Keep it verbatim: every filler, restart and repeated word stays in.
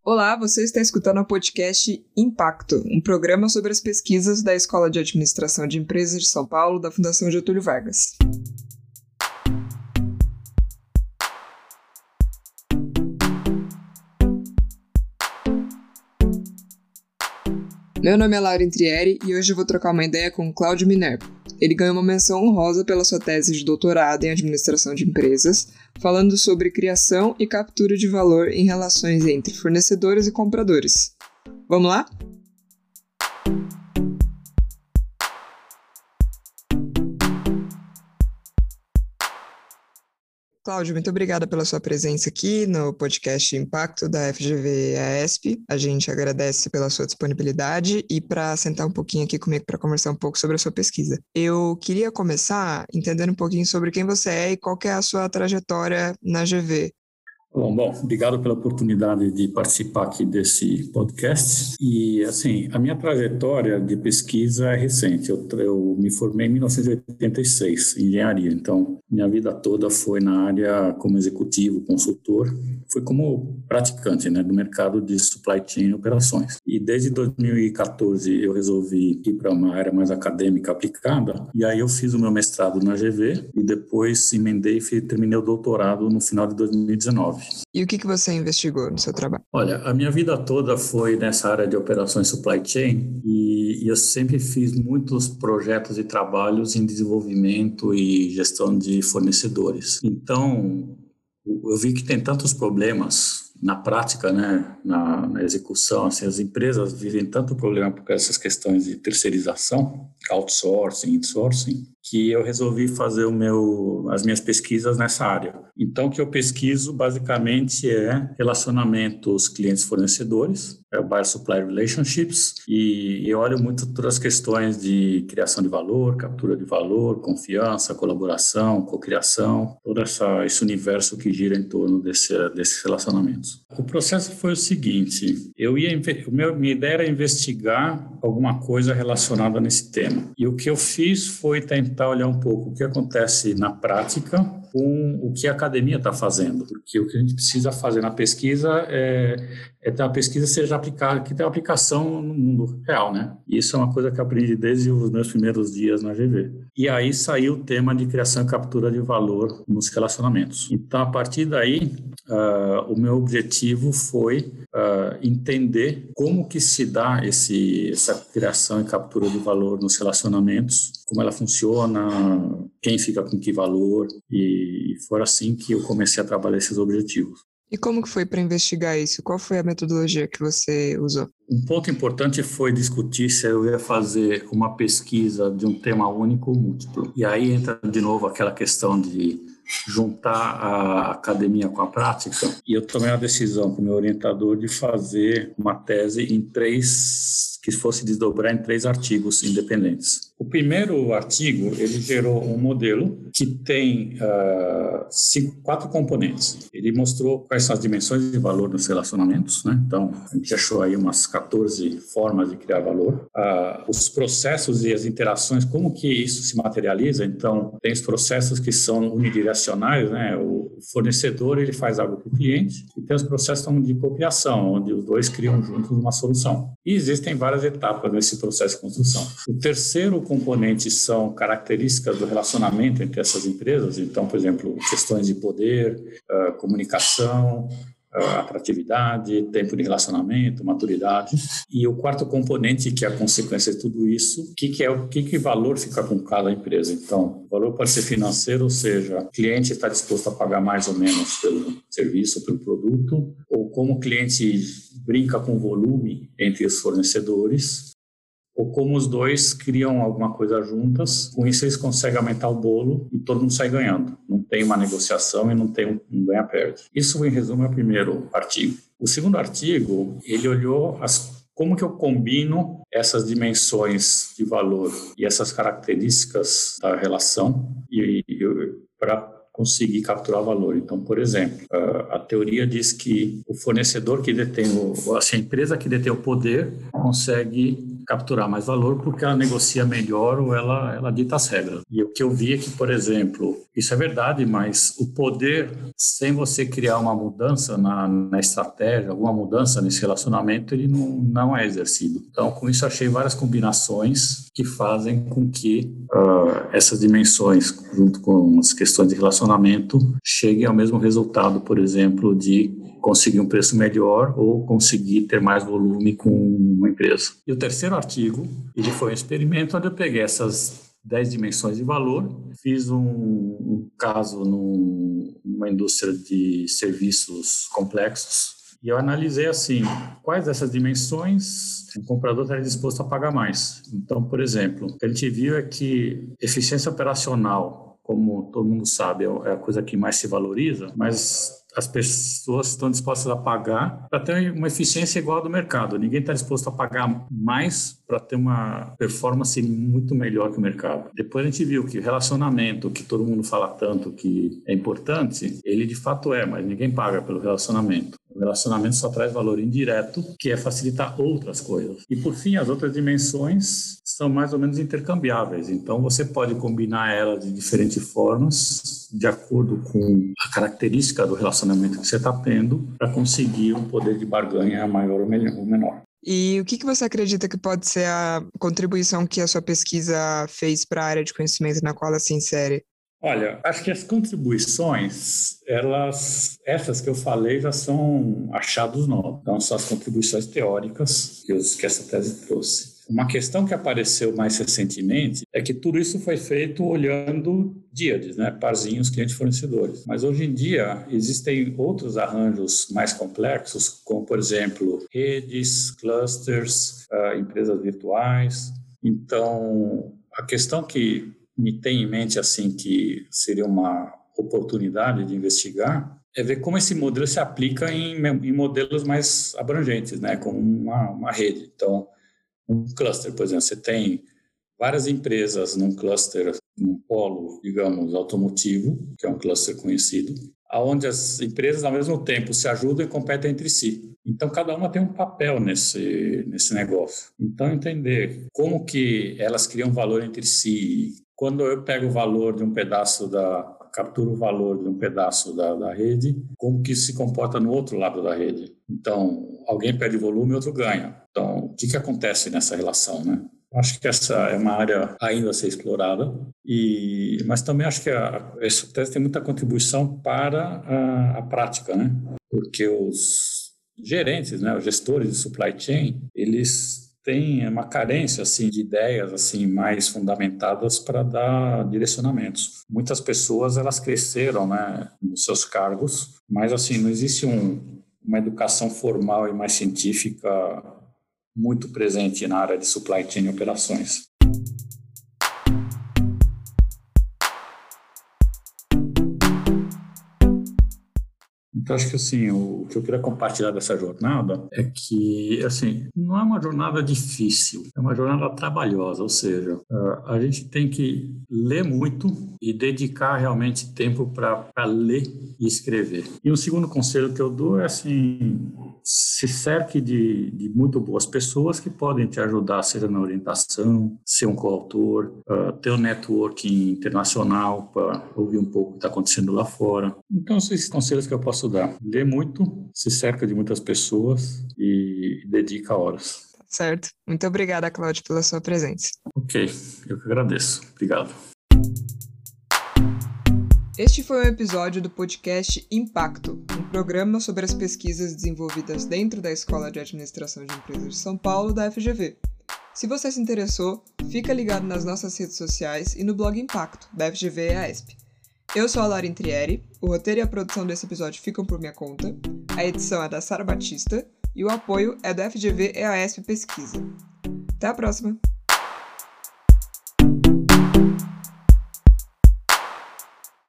Olá, você está escutando o podcast Impacto, um programa sobre as pesquisas da Escola de Administração de Empresas de São Paulo, da Fundação Getúlio Vargas. Meu nome é Laura Intrieri e hoje eu vou trocar uma ideia com o Cláudio Minerva. Ele ganhou uma menção honrosa pela sua tese de doutorado em Administração de Empresas, falando sobre criação e captura de valor em relações entre fornecedores e compradores. Vamos lá? Cláudio, muito obrigada pela sua presença aqui no podcast Impacto da F G V E A S P. A gente agradece pela sua disponibilidade e para sentar um pouquinho aqui comigo para conversar um pouco sobre a sua pesquisa. Eu queria começar entendendo um pouquinho sobre quem você é e qual que é a sua trajetória na G V. Bom, bom, obrigado pela oportunidade de participar aqui desse podcast. E, assim, a minha trajetória de pesquisa é recente. Eu, eu me formei em mil novecentos e oitenta e seis, em engenharia. Então, minha vida toda foi na área como executivo, consultor. Foi como praticante, né, do mercado de supply chain e operações. E desde dois mil e catorze eu resolvi ir para uma área mais acadêmica aplicada. E aí eu fiz o meu mestrado na G V e depois emendei e terminei o doutorado no final de dois mil e dezenove. E o que, que você investigou no seu trabalho? Olha, a minha vida toda foi nessa área de operações supply chain e, e eu sempre fiz muitos projetos e trabalhos em desenvolvimento e gestão de fornecedores. Então, eu vi que tem tantos problemas na prática, né, na, na execução, assim, as empresas vivem tanto problema por essas questões de terceirização, outsourcing, insourcing, que eu resolvi fazer o meu, as minhas pesquisas nessa área. Então, o que eu pesquiso basicamente é relacionamentos clientes-fornecedores, é o Buyer-Supplier Relationships, e eu olho muito todas as questões de criação de valor, captura de valor, confiança, colaboração, cocriação, todo essa, esse universo que gira em torno desse, desses relacionamentos. O processo foi o seguinte, eu ia, o meu, minha ideia era investigar alguma coisa relacionada nesse tema. E o que eu fiz foi tentar olhar um pouco o que acontece na prática com o que a academia está fazendo. Porque o que a gente precisa fazer na pesquisa é, é ter uma pesquisa seja aplicada, que tenha aplicação no mundo real, né? E isso é uma coisa que eu aprendi desde os meus primeiros dias na G V. E aí saiu o tema de criação e captura de valor nos relacionamentos. Então, a partir daí, uh, o meu objetivo foi uh, entender como que se dá esse, essa criação e captura de valor nos relacionamentos, como ela funciona, quem fica com que valor, e foi assim que eu comecei a trabalhar esses objetivos. E como que foi para investigar isso? Qual foi a metodologia que você usou? Um ponto importante foi discutir se eu ia fazer uma pesquisa de um tema único ou múltiplo. E aí entra de novo aquela questão de juntar a academia com a prática. E eu tomei a decisão com o meu orientador de fazer uma tese em três, que fosse desdobrar em três artigos independentes. O primeiro artigo, ele gerou um modelo que tem uh, cinco, quatro componentes. Ele mostrou quais são as dimensões de valor dos relacionamentos, né? Então, a gente achou aí umas catorze formas de criar valor. Uh, os processos e as interações, como que isso se materializa? Então, tem os processos que são unidirecionais, né? O fornecedor, ele faz algo para o cliente, e tem os processos de cocriação, onde os dois criam juntos uma solução. E existem várias etapas nesse processo de construção. O terceiro componente são características do relacionamento entre essas empresas. Então, por exemplo, questões de poder, uh, comunicação, uh, atratividade, tempo de relacionamento, maturidade. E o quarto componente, que é a consequência de tudo isso, que, que é o que, que valor fica com cada empresa. Então, o valor pode ser financeiro, ou seja, o cliente está disposto a pagar mais ou menos pelo serviço, pelo produto, ou como o cliente brinca com o volume entre os fornecedores, ou como os dois criam alguma coisa juntas, com isso eles conseguem aumentar o bolo e todo mundo sai ganhando. Não tem uma negociação e não tem um, um ganha-perde. Isso, em resumo, é o primeiro artigo. O segundo artigo, ele olhou as, como que eu combino essas dimensões de valor e essas características da relação e, e para conseguir capturar valor. Então, por exemplo, a teoria diz que o fornecedor que detém, o, a empresa que detém o poder consegue capturar mais valor porque ela negocia melhor ou ela, ela dita as regras. E o que eu vi é que, por exemplo, isso é verdade, mas o poder, sem você criar uma mudança na, na estratégia, alguma mudança nesse relacionamento, ele não, não é exercido. Então, com isso, achei várias combinações que fazem com que uh, essas dimensões, junto com as questões de relacionamento, cheguem ao mesmo resultado, por exemplo, de conseguir um preço melhor ou conseguir ter mais volume com uma empresa. E o terceiro artigo, ele foi um experimento onde eu peguei essas dez dimensões de valor, fiz um, um caso num, numa indústria de serviços complexos e eu analisei assim, quais dessas dimensões o comprador estaria disposto a pagar mais. Então, por exemplo, o que a gente viu é que eficiência operacional, como todo mundo sabe, é a coisa que mais se valoriza, mas as pessoas estão dispostas a pagar para ter uma eficiência igual à do mercado. Ninguém está disposto a pagar mais para ter uma performance muito melhor que o mercado. Depois a gente viu que o relacionamento, que todo mundo fala tanto que é importante, ele de fato é, mas ninguém paga pelo relacionamento. O relacionamento só traz valor indireto, que é facilitar outras coisas. E, por fim, as outras dimensões são mais ou menos intercambiáveis. Então, você pode combinar elas de diferentes formas, de acordo com a característica do relacionamento que você está tendo, para conseguir um poder de barganha maior ou menor. E o que, que você acredita que pode ser a contribuição que a sua pesquisa fez para a área de conhecimento na qual ela se insere? Olha, acho que as contribuições, elas, essas que eu falei já são achados novos. Então, são as contribuições teóricas que, os, que essa tese trouxe. Uma questão que apareceu mais recentemente é que tudo isso foi feito olhando díades, né, parzinhos, clientes fornecedores. Mas hoje em dia existem outros arranjos mais complexos, como, por exemplo, redes, clusters, uh, empresas virtuais. Então, a questão que me tem em mente assim que seria uma oportunidade de investigar é ver como esse modelo se aplica em, em modelos mais abrangentes, né, como uma, uma rede. Então, um cluster, por exemplo, você tem várias empresas num cluster, num polo, digamos, automotivo, que é um cluster conhecido, onde as empresas, ao mesmo tempo, se ajudam e competem entre si. Então, cada uma tem um papel nesse, nesse negócio. Então, entender como que elas criam valor entre si. Quando eu pego o valor de um pedaço da... captura o valor de um pedaço da, da rede, como que isso se comporta no outro lado da rede. Então, alguém perde volume e outro ganha. Então, o que, que acontece nessa relação, né? Acho que essa é uma área ainda a ser explorada, e, mas também acho que a, essa tese tem muita contribuição para a, a prática, né? Porque os gerentes, né, os gestores de supply chain, eles tem uma carência assim de ideias assim mais fundamentadas para dar direcionamentos. Muitas pessoas elas cresceram, né, nos seus cargos, mas assim não existe um, uma educação formal e mais científica muito presente na área de supply chain e operações. Então, acho que assim, o que eu queria compartilhar dessa jornada é que, assim, não é uma jornada difícil, é uma jornada trabalhosa, ou seja, a gente tem que ler muito e dedicar realmente tempo para ler e escrever. E um segundo conselho que eu dou é, assim, se cerque de, de muito boas pessoas que podem te ajudar, seja na orientação, ser um coautor, uh, ter um networking internacional para ouvir um pouco o que está acontecendo lá fora. Então, são esses conselhos que eu posso dar. Lê muito, se cerca de muitas pessoas e dedica horas. Certo. Muito obrigada, Cláudio, pela sua presença. Ok, eu que agradeço. Obrigado. Este foi um episódio do podcast Impacto, um programa sobre as pesquisas desenvolvidas dentro da Escola de Administração de Empresas de São Paulo, da F G V. Se você se interessou, fica ligado nas nossas redes sociais e no blog Impacto, da F G V e A S P. Eu sou a Lauren Trieri, o roteiro e a produção desse episódio ficam por minha conta, a edição é da Sara Batista e o apoio é da F G V e A S P Pesquisa. Até a próxima!